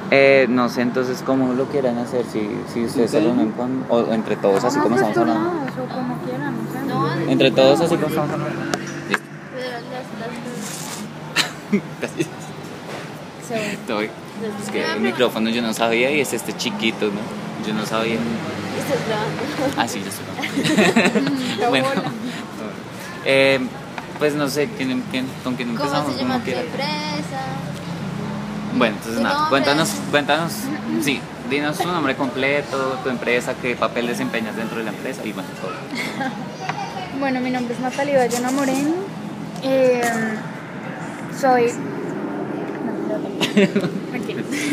No sé entonces cómo lo quieran hacer, si ustedes se reúnen con, o entre todos así como estamos hablando. O como quieran, no sé. Entre todos así como estamos hablando. Listo. Casi. Estoy. Es que el micrófono yo no sabía y es este chiquito, ¿no? Yo no sabía. ¿Estás grabando? Ah, sí, ya estoy grabando. Bueno, pues no sé, ¿con quién empezamos? ¿Cómo se llama Como tu quiera. empresa? Bueno, entonces ¿Tu nada, nombre? cuéntanos, sí, dinos tu nombre completo, tu empresa, qué papel desempeñas dentro de la empresa y bueno, todo. Bueno, mi nombre es Natalie Bayona Moreno. Soy. Aquí.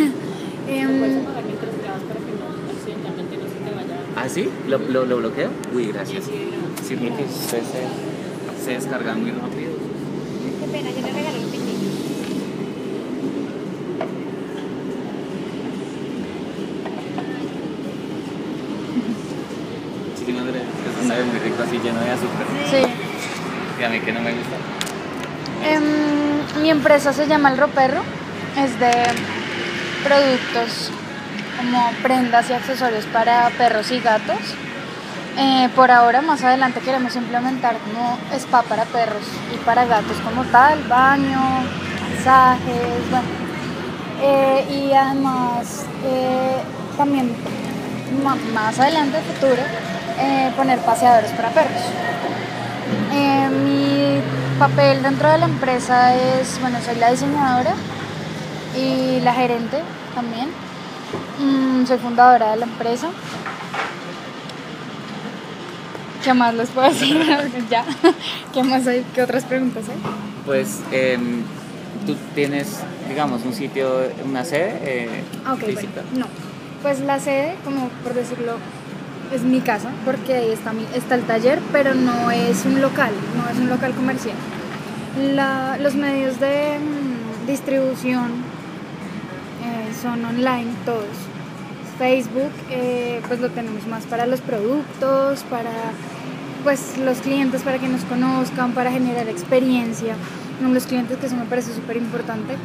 ¿Ah, sí? ¿Lo bloqueo? Uy, gracias. Sí, porque ustedes se descargan muy rápido. Qué pena, yo le regalé un picnic. Sí, no, eso sabe muy rico así lleno de azúcar. Sí. Y a mí que no me gusta. Mi empresa se llama El Roperro. Es de productos como prendas y accesorios para perros y gatos. Por ahora, más adelante queremos implementar como spa para perros y para gatos como tal, baño, masajes, bueno. Y además también más adelante, futuro, poner paseadores para perros. Mi papel dentro de la empresa es, bueno, soy la diseñadora y la gerente también. Soy fundadora de la empresa. ¿Qué más les puedo decir? Ya. ¿Qué más hay? ¿Qué otras preguntas hay? Pues tú tienes, digamos, un sitio, una sede Okay, física. bueno, no. Pues la sede, como por decirlo, es mi casa, porque ahí está el taller, pero no es un local comercial. Los medios de distribución son online todos. Facebook, pues lo tenemos más para los productos, para pues los clientes, para que nos conozcan, para generar experiencia con los clientes, que eso me parece súper importante.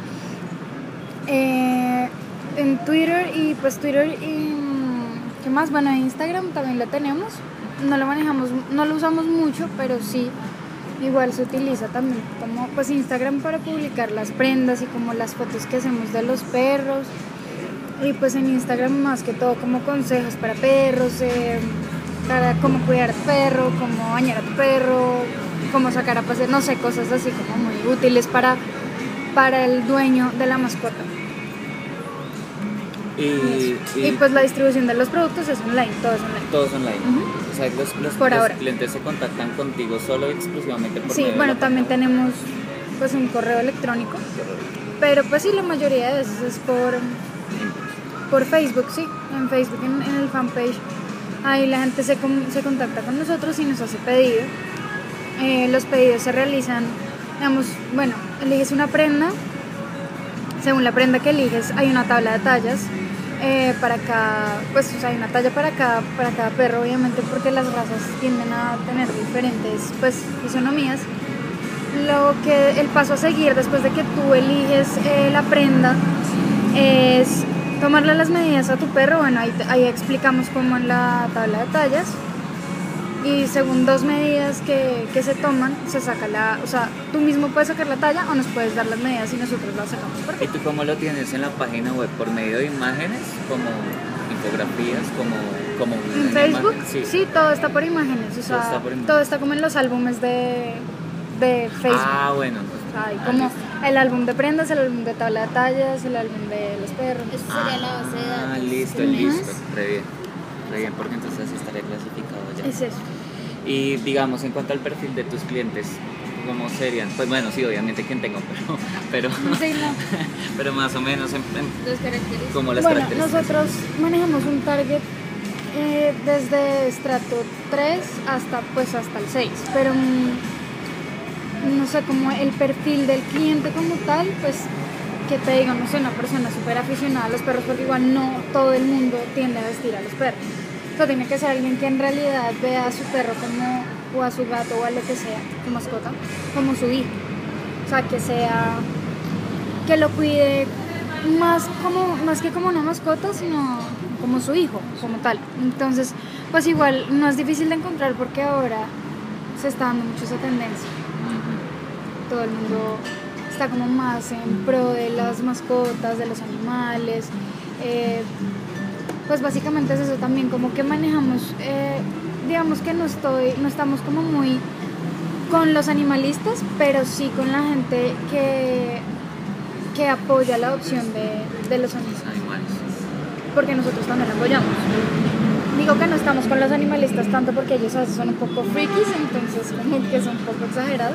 En Twitter y ¿qué más? Bueno, Instagram también lo tenemos. No lo manejamos, no lo usamos mucho, pero sí, igual se utiliza también como pues Instagram para publicar las prendas y como las fotos que hacemos de los perros. Y pues en Instagram más que todo como consejos para perros, para cómo cuidar a tu perro, cómo bañar a tu perro, cómo sacar a pasear, no sé, cosas así como muy útiles para el dueño de la mascota. Y pues la distribución de los productos es online, todo es online. Todos online. O sea, los clientes se contactan contigo solo y exclusivamente por Sí, medio bueno, de la también página. tenemos pues un correo electrónico, pero pues sí, la mayoría de veces es por Facebook, sí, en Facebook, en el fanpage. Ahí la gente se contacta con nosotros y nos hace pedido. Los pedidos se realizan, digamos, bueno, eliges una prenda. Según la prenda que eliges, hay una tabla de tallas para cada, pues o sea, hay una talla para cada perro, obviamente, porque las razas tienden a tener diferentes pues fisonomías. El paso a seguir después de que tú eliges la prenda es tomarle las medidas a tu perro. Bueno, ahí explicamos cómo en la tabla de tallas. Y según 2 medidas que se toman, se saca o sea, tú mismo puedes sacar la talla o nos puedes dar las medidas y nosotros las sacamos por ti. ¿Y tú cómo lo tienes en la página web? ¿Por medio de imágenes? ¿Como infografías? ¿Como en Facebook? Sí. Sí, todo está por imágenes. O sea, todo está como en los álbumes de Facebook. Ah, bueno. O sea, hay como el álbum de prendas, el álbum de tabla de tallas, el álbum de los perros. Eso sería la base de datos. Ah, listo. Re bien, porque entonces estaré clasificado ya. Es eso. Y digamos, en cuanto al perfil de tus clientes, ¿cómo serían? Pues bueno, sí, obviamente quien tengo, pero, Sí, no. pero más o menos Las características. como las Bueno, características. nosotros manejamos un target desde estrato 3 hasta el 6, pero no sé, como el perfil del cliente como tal, pues que te digo, no sé, una persona súper aficionada a los perros, porque igual no todo el mundo tiende a vestir a los perros. O sea, tiene que ser alguien que en realidad vea a su perro o a su gato o a lo que sea, su mascota, como su hijo. O sea, que lo cuide más que como una mascota, sino como su hijo, como tal. Entonces, pues igual no es difícil de encontrar porque ahora se está dando mucho esa tendencia. Todo el mundo está como más en pro de las mascotas, de los animales. Pues básicamente es eso también, como que manejamos, digamos que no estamos como muy con los animalistas, pero sí con la gente que apoya la adopción de los animales, porque nosotros también la apoyamos. Digo que no estamos con los animalistas tanto porque ellos a veces son un poco frikis, entonces como que son un poco exagerados,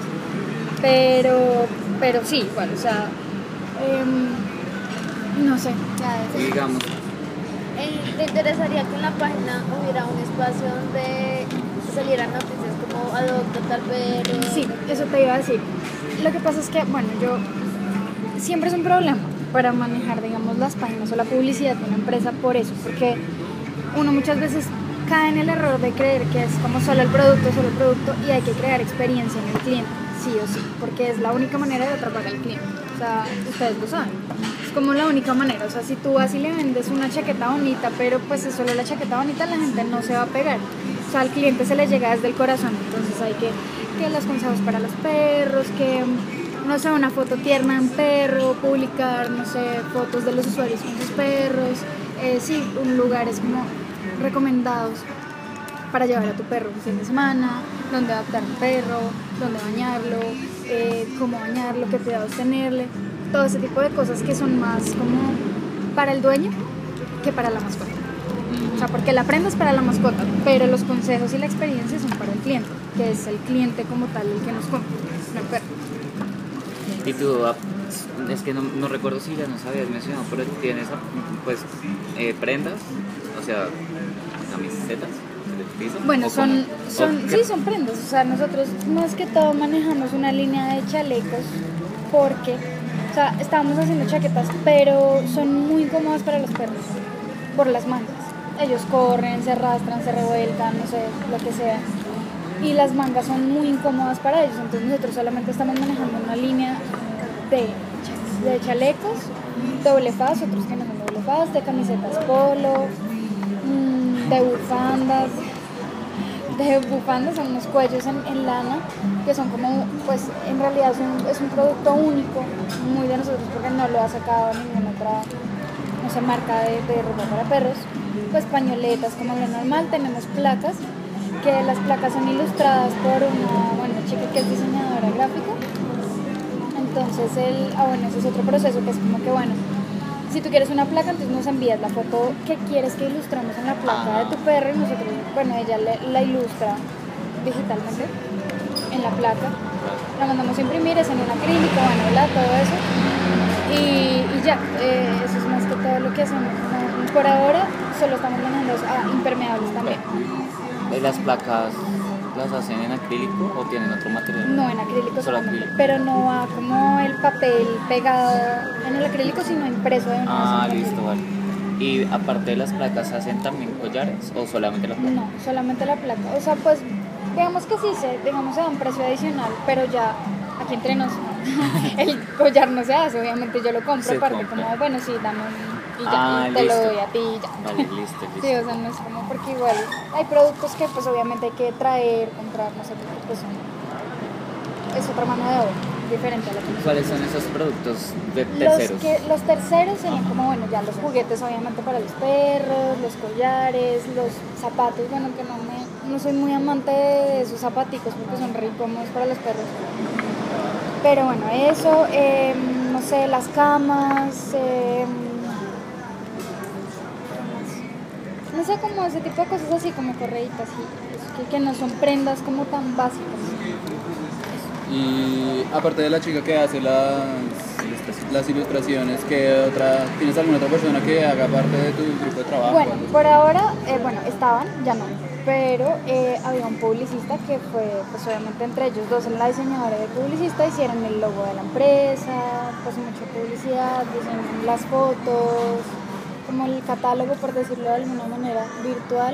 pero sí, igual, o sea, no sé. Digamos, ¿Te interesaría que en la página hubiera un espacio donde salieran noticias como adopta tal perro? Sí, eso te iba a decir. Lo que pasa es que, bueno, siempre es un problema para manejar, digamos, las páginas o la publicidad de una empresa por eso, porque uno muchas veces cae en el error de creer que es como solo el producto, y hay que crear experiencia en el cliente, sí o sí, porque es la única manera de atrapar al cliente. O sea, ustedes lo saben, es como la única manera. O sea, si tú vas y le vendes una chaqueta bonita, pero pues es solo la chaqueta bonita, la gente no se va a pegar. O sea, al cliente se le llega desde el corazón, entonces hay que los consejos para los perros, que no sé, una foto tierna en perro, publicar, no sé, fotos de los usuarios con sus perros, sí, lugares como recomendados para llevar a tu perro un fin de semana, dónde adoptar un perro, dónde bañarlo, cómo bañarlo, qué cuidados tenerle, todo ese tipo de cosas que son más como para el dueño que para la mascota. O sea, porque la prenda es para la mascota, pero los consejos y la experiencia son para el cliente, que es el cliente como tal el que nos compra, no el perro. y tú, es que no recuerdo si ya nos habías mencionado, pero tienes pues prendas, o sea, camisetas. Bueno, son prendas. O sea, nosotros más que todo manejamos una línea de chalecos porque, o sea, estábamos haciendo chaquetas, pero son muy cómodas para los perros por las mangas. Ellos corren, se arrastran, se revuelcan, no sé, lo que sea. Y las mangas son muy incómodas para ellos. Entonces nosotros solamente estamos manejando una línea de chalecos, doble faz, otros que no son doble faz, de camisetas polo, de bufandas, son unos cuellos en lana, que son como, pues en realidad es un producto único, muy de nosotros porque no lo ha sacado ninguna otra, no sé, marca de ropa para perros. Pues pañoletas como lo normal, tenemos placas, que las placas son ilustradas por una chica que es diseñadora gráfica. Entonces ese es otro proceso que es como que, bueno, si tú quieres una placa, entonces nos envías la foto que quieres que ilustremos en la placa de tu perro y nosotros, bueno, ella la ilustra digitalmente en la placa, la mandamos a imprimir, es en un acrílico, todo eso, y ya, eso es más que todo lo que hacemos. Por ahora solo estamos manejando impermeables también. ¿Las placas las hacen en acrílico o tienen otro material? No, en acrílico solamente, acrílico. pero no va como el papel pegado en el acrílico, sino impreso de una vez. Listo, vale. Y aparte de las placas, ¿hacen también collares o solamente la placa? No, solamente la placa. O sea, pues, digamos que sí, se da un precio adicional, pero ya, aquí entre nos, el collar no se hace, obviamente yo lo compro, aparte como, bueno, sí, dame y ya, y te listo. lo doy a ti y ya. Vale, listo. Sí, o sea, no es como, porque igual hay productos que pues obviamente hay que traer, comprar, no sé, porque pues es otra mano de obra diferente a la que nosotros. ¿Cuáles son esos productos de terceros? Los terceros serían como, bueno, ya los juguetes obviamente para los perros, los collares, los zapatos, bueno, que no soy muy amante de esos zapaticos porque son re incómodos para los perros. Pero bueno, eso, no sé, las camas, no sé, como ese tipo de cosas así, como correitas y que no son prendas como tan básicas. Y aparte de la chica que hace las ilustraciones, ¿tienes alguna otra persona que haga parte de tu grupo de trabajo? Bueno, por ahora, estaban, ya no, pero había un publicista que fue, pues obviamente entre ellos dos, la diseñadora y el publicista, hicieron el logo de la empresa, pues mucha publicidad, diseñaron las fotos, como el catálogo, por decirlo de alguna manera, virtual.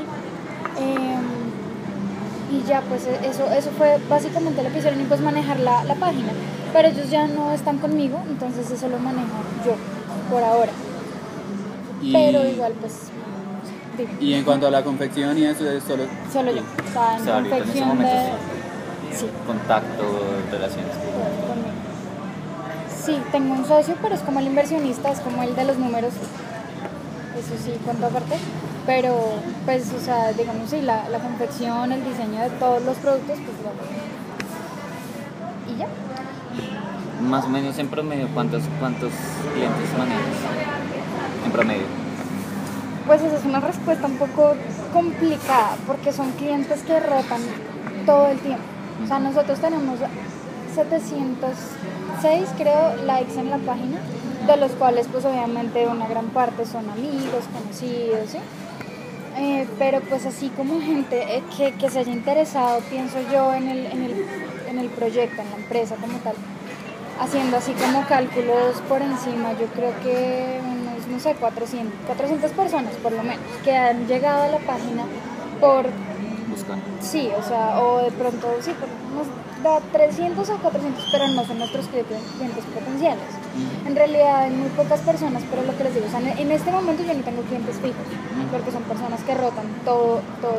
Y ya, pues eso fue básicamente lo que hicieron y pues manejar la página. Pero ellos ya no están conmigo, entonces eso lo manejo yo. por ahora. Y, Pero igual, pues, dime. y en cuanto a la confección y eso es solo... Solo yo. O sea, en O sea, ahorita en ese confección momento de... Sí, Contacto, relaciones. todo conmigo. Sí, tengo un socio, pero es como el inversionista, es como el de los números. Eso sí, cuento aparte. Pero, pues, o sea, digamos, sí, la confección, el diseño de todos los productos, pues, lo hago. Y ya. Más o menos en promedio, ¿cuántos clientes manejas? En promedio. Pues esa es una respuesta un poco complicada, porque son clientes que rotan todo el tiempo. O sea, nosotros tenemos 706, creo, likes en la página, de los cuales, pues, obviamente, una gran parte son amigos, conocidos, ¿sí? Pero pues así como gente que se haya interesado, pienso yo, en el proyecto, en la empresa como tal, haciendo así como cálculos por encima, yo creo que unos, no sé, 400 personas por lo menos, que han llegado a la página por... Buscando. Sí, o sea, o de pronto, sí, por unos da 300 o 400, pero no son nuestros clientes potenciales. En realidad hay muy pocas personas, pero lo que les digo, o sea, en este momento yo no tengo clientes fijos, porque son personas que rotan todo.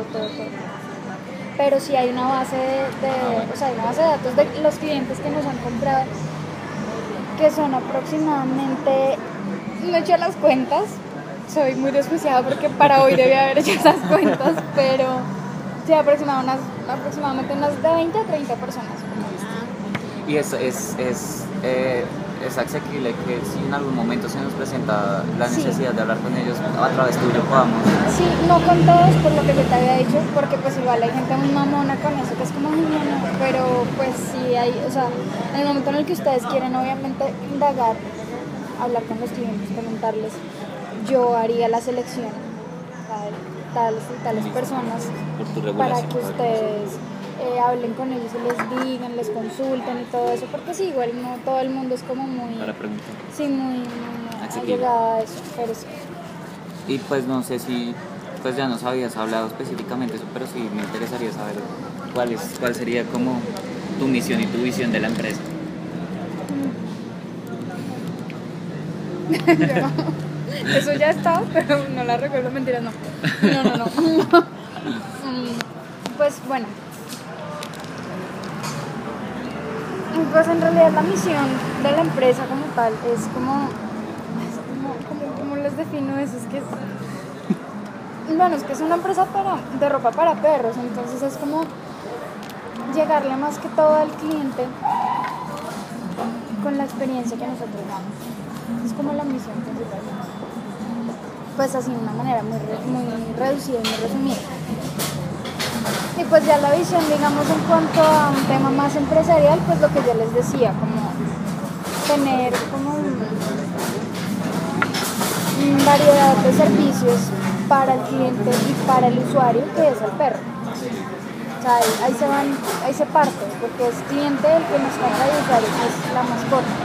Pero sí hay una base o sea, hay una base de datos de los clientes que nos han comprado, que son aproximadamente, no he hecho las cuentas, soy muy desjuiciada porque para hoy debía haber hecho esas cuentas, pero sí, aproximadamente unas de 20 a 30 personas. Y es asequible que si en algún momento se nos presenta la Sí. necesidad de hablar con ellos a través tuyo podamos. Sí, no con todos, por lo que yo te había dicho, porque pues igual hay gente muy mamona con eso, que es como, ay, no, pero pues sí hay, o sea, en el momento en el que ustedes quieren obviamente indagar, hablar con los clientes, preguntarles, yo haría la selección tales y tales personas Por tu para regulación. que ustedes hablen con ellos y les digan, les consulten y todo eso, porque sí, igual no todo el mundo es como muy, Para preguntar. sí, muy Asequible. allegada a eso, pero sí. Y pues no sé si, pues ya nos habías hablado específicamente eso, pero sí me interesaría saber cuál sería como tu misión y tu visión de la empresa. Eso ya está, pero no la recuerdo, mentiras, no. No. Pues bueno. Pues en realidad la misión de la empresa como tal es como ¿cómo les defino eso? Es que es una empresa de ropa para perros, entonces es como llegarle más que todo al cliente con la experiencia que nosotros damos. Es como la misión principal. Pues así de una manera muy reducida y muy resumida. Y pues ya la visión, digamos, en cuanto a un tema más empresarial, pues lo que yo les decía, como tener como variedad de servicios para el cliente y para el usuario, que es el perro. O sea, ahí se parte, porque es cliente el que nos compra y usuario, que es la mascota.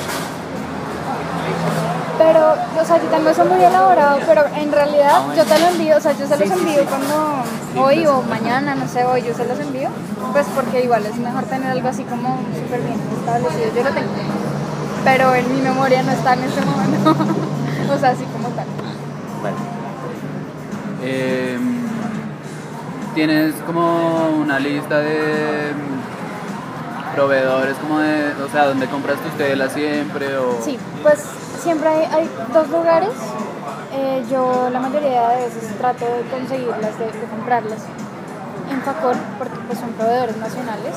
Pero, o sea, yo tengo eso muy elaborado, pero en realidad yo te lo envío, o sea, yo se los envío cuando hoy o mañana, no sé, hoy yo se los envío, pues porque igual es mejor tener algo así como súper bien establecido, yo lo tengo, pero en mi memoria no está en este momento, o sea, así como tal. Vale. ¿Tienes como una lista de proveedores, como de, o sea, donde compras tus telas siempre? O... Sí, pues siempre hay dos lugares. Yo la mayoría de veces trato de conseguirlas, de comprarlas en Facor, porque pues son proveedores nacionales.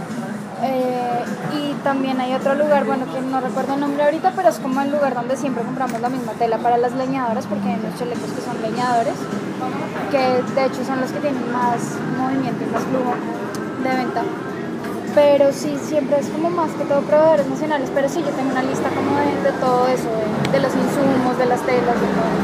Y también hay otro lugar, bueno, que no recuerdo el nombre ahorita, pero es como el lugar donde siempre compramos la misma tela para las leñadoras, porque hay unos chalecos que son leñadores, que de hecho son los que tienen más movimiento y más flujo de venta. Pero sí, siempre es como más que todo proveedores nacionales, pero sí, yo tengo una lista como de todo eso, de los insumos, de las telas, de todo.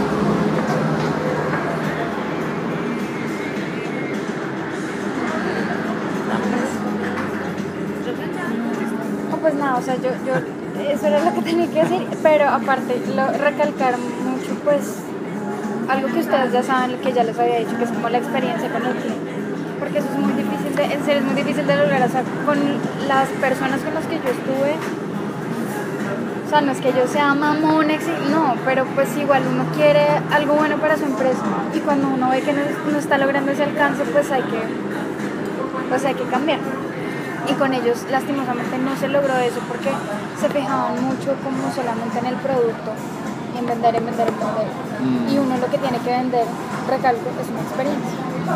No, pues nada, o sea, yo eso era lo que tenía que decir, pero aparte, recalcar mucho, pues, algo que ustedes ya saben, que ya les había dicho, que es como la experiencia con el cliente. Porque eso es muy difícil en serio es muy difícil de lograr, o sea, con las personas con las que yo estuve, O sea, no es que yo sea mamón, no, pero pues igual uno quiere algo bueno para su empresa y cuando uno ve que no está logrando ese alcance, pues hay que cambiar. Y con ellos lastimosamente no se logró eso porque se fijaban mucho como solamente en el producto, en vender. Y uno lo que tiene que vender, recalco, es una experiencia.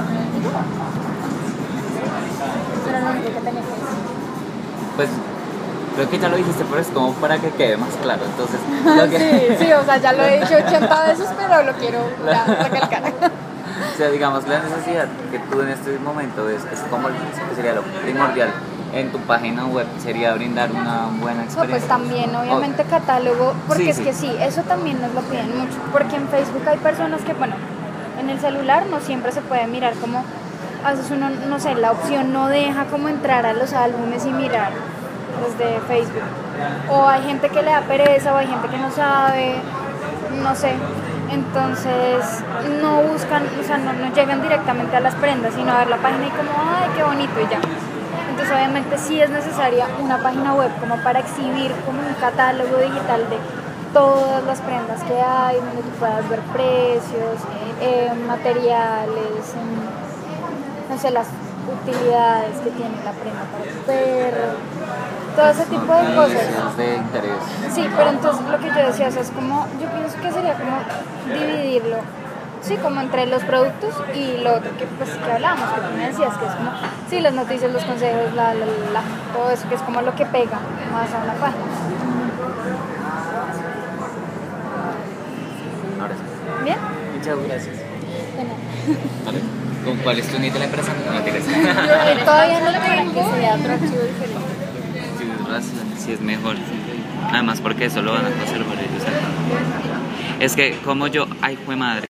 Pero lo único que tenía que decir. Pues creo que ya lo dijiste, pero es como para que quede más claro. Entonces, lo que... sí, o sea, ya lo he dicho 80 veces, pero lo quiero ya recalcar. O sea, digamos, la necesidad que tú en este momento ves, que es como que sería lo primordial en tu página web, sería brindar una buena No, experiencia. pues también, obviamente, catálogo, porque es que sí, eso también nos lo piden mucho, porque en Facebook hay personas que, bueno, en el celular no siempre se puede mirar como, a veces uno, no sé, la opción no deja como entrar a los álbumes y mirar desde Facebook, o hay gente que le da pereza, o hay gente que no sabe, no sé, entonces no buscan, o sea, no llegan directamente a las prendas, sino a ver la página y como, ay, qué bonito y ya. Entonces obviamente sí es necesaria una página web como para exhibir como un catálogo digital de todas las prendas que hay, donde tú puedas ver precios, materiales, no sé, las utilidades que tiene la prenda para tu perro, todo ese tipo de cosas. De interés. Sí, pero entonces lo que yo decía, o sea, es como, yo pienso que sería como dividirlo, sí, como entre los productos y lo otro que, pues, que hablábamos, que tú me decías, que es como, sí, las noticias, los consejos, todo eso, que es como lo que pega más a una página. Ahora sí. ¿Bien? Muchas gracias. De nada. Vale. ¿Con cuál es tu nick de la empresa? No te crees. Yo todavía no lo Para tengo. que sea otro archivo diferente. Tienes razón, sí es mejor. Además porque eso lo van a conservar ellos acá. Es que como yo, ay, fue madre.